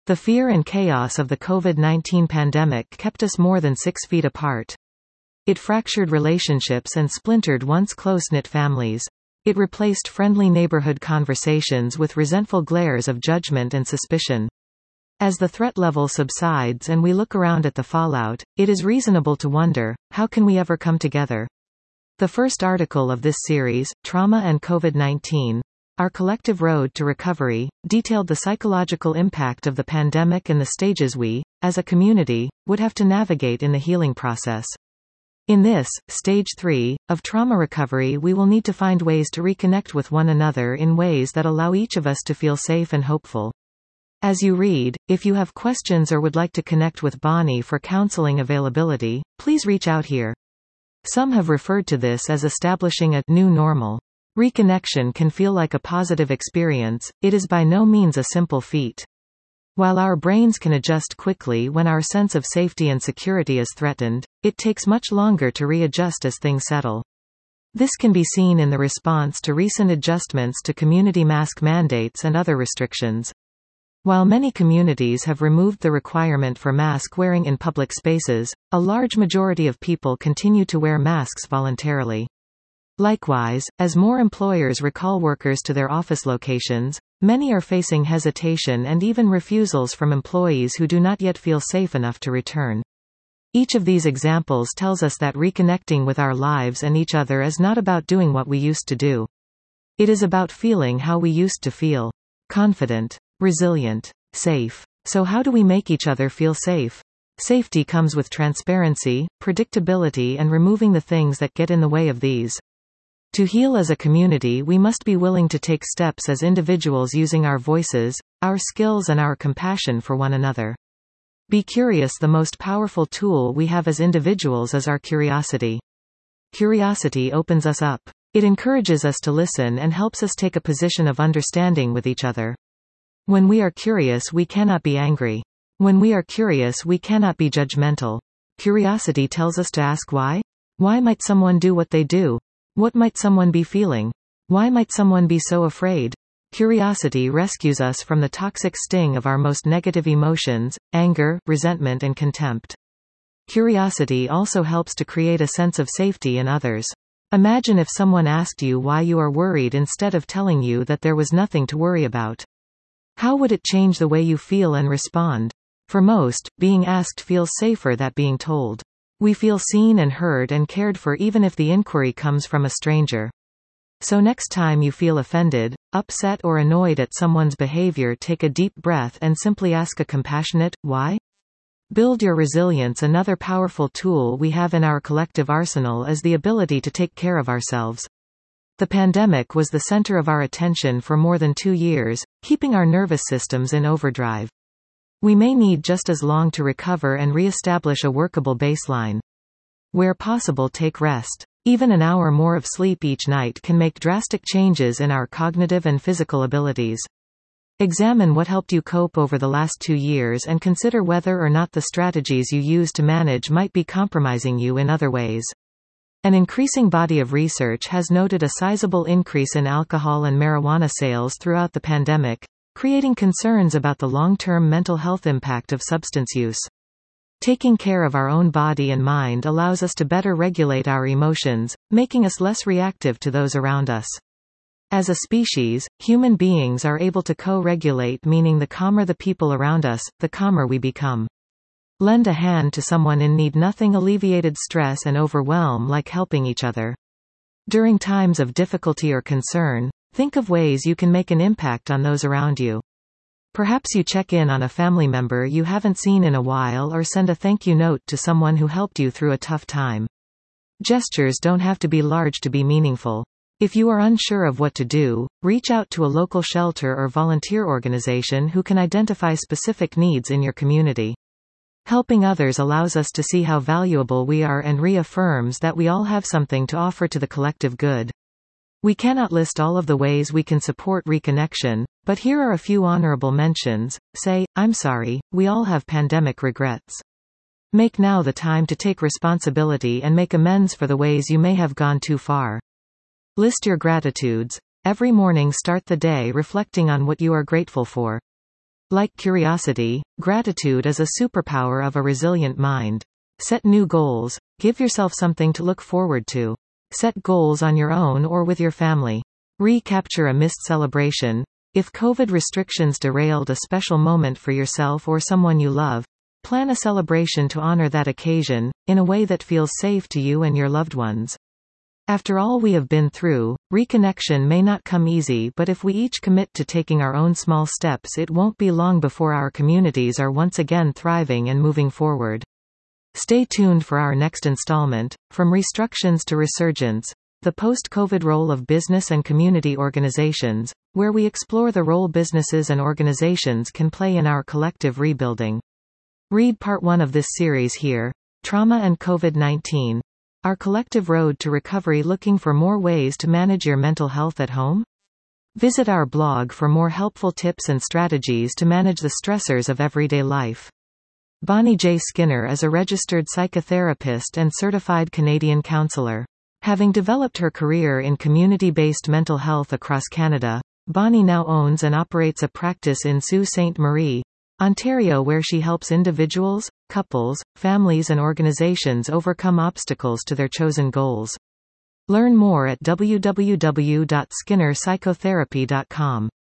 The fear and chaos of the COVID-19 pandemic kept us more than 6 feet apart. It fractured relationships and splintered once close-knit families. It replaced friendly neighborhood conversations with resentful glares of judgment and suspicion. As the threat level subsides and we look around at the fallout, it is reasonable to wonder, how can we ever come together? The first article of this series, Trauma and COVID-19, Our Collective Road to Recovery, detailed the psychological impact of the pandemic and the stages we, as a community, would have to navigate in the healing process. In this, Stage 3, of trauma recovery, we will need to find ways to reconnect with one another in ways that allow each of us to feel safe and hopeful. As you read, if you have questions or would like to connect with Bonnie for counseling availability, please reach out here. Some have referred to this as establishing a new normal. Reconnection can feel like a positive experience, it is by no means a simple feat. While our brains can adjust quickly when our sense of safety and security is threatened, it takes much longer to readjust as things settle. This can be seen in the response to recent adjustments to community mask mandates and other restrictions. While many communities have removed the requirement for mask wearing in public spaces, a large majority of people continue to wear masks voluntarily. Likewise, as more employers recall workers to their office locations, many are facing hesitation and even refusals from employees who do not yet feel safe enough to return. Each of these examples tells us that reconnecting with our lives and each other is not about doing what we used to do. It is about feeling how we used to feel. Confident, resilient, safe. So how do we make each other feel safe? Safety comes with transparency, predictability, and removing the things that get in the way of these. To heal as a community, we must be willing to take steps as individuals using our voices, our skills, and our compassion for one another. Be curious. The most powerful tool we have as individuals is our curiosity. Curiosity opens us up. It encourages us to listen and helps us take a position of understanding with each other. When we are curious, we cannot be angry. When we are curious, we cannot be judgmental. Curiosity tells us to ask why. Why might someone do what they do? What might someone be feeling? Why might someone be so afraid? Curiosity rescues us from the toxic sting of our most negative emotions, anger, resentment, and contempt. Curiosity also helps to create a sense of safety in others. Imagine if someone asked you why you are worried instead of telling you that there was nothing to worry about. How would it change the way you feel and respond? For most, being asked feels safer than being told. We feel seen and heard and cared for even if the inquiry comes from a stranger. So next time you feel offended, upset, or annoyed at someone's behavior, take a deep breath and simply ask a compassionate, why? Build your resilience. Another powerful tool we have in our collective arsenal is the ability to take care of ourselves. The pandemic was the center of our attention for more than 2 years, keeping our nervous systems in overdrive. We may need just as long to recover and re-establish a workable baseline. Where possible, take rest. Even an hour more of sleep each night can make drastic changes in our cognitive and physical abilities. Examine what helped you cope over the last 2 years and consider whether or not the strategies you use to manage might be compromising you in other ways. An increasing body of research has noted a sizable increase in alcohol and marijuana sales throughout the pandemic, creating concerns about the long-term mental health impact of substance use. Taking care of our own body and mind allows us to better regulate our emotions, making us less reactive to those around us. As a species, human beings are able to co-regulate, meaning the calmer the people around us, the calmer we become. Lend a hand to someone in need. Nothing alleviated stress and overwhelm like helping each other. During times of difficulty or concern, think of ways you can make an impact on those around you. Perhaps you check in on a family member you haven't seen in a while, or send a thank you note to someone who helped you through a tough time. Gestures don't have to be large to be meaningful. If you are unsure of what to do, reach out to a local shelter or volunteer organization who can identify specific needs in your community. Helping others allows us to see how valuable we are and reaffirms that we all have something to offer to the collective good. We cannot list all of the ways we can support reconnection, but here are a few honorable mentions. Say, I'm sorry, we all have pandemic regrets. Make now the time to take responsibility and make amends for the ways you may have gone too far. List your gratitudes. Every morning, start the day reflecting on what you are grateful for. Like curiosity, gratitude is a superpower of a resilient mind. Set new goals. Give yourself something to look forward to. Set goals on your own or with your family. Recapture a missed celebration. If COVID restrictions derailed a special moment for yourself or someone you love, plan a celebration to honor that occasion, in a way that feels safe to you and your loved ones. After all we have been through, reconnection may not come easy, but if we each commit to taking our own small steps, it won't be long before our communities are once again thriving and moving forward. Stay tuned for our next installment, From Restructions to Resurgence, the post-COVID role of business and community organizations, where we explore the role businesses and organizations can play in our collective rebuilding. Read part 1 of this series here, Trauma and COVID-19. Our collective road to recovery, looking for more ways to manage your mental health at home? Visit our blog for more helpful tips and strategies to manage the stressors of everyday life. Bonnie J. Skinner is a registered psychotherapist and certified Canadian counselor. Having developed her career in community-based mental health across Canada, Bonnie now owns and operates a practice in Sault Ste. Marie, Ontario, where she helps individuals, couples, families and organizations overcome obstacles to their chosen goals. Learn more at www.skinnerpsychotherapy.com.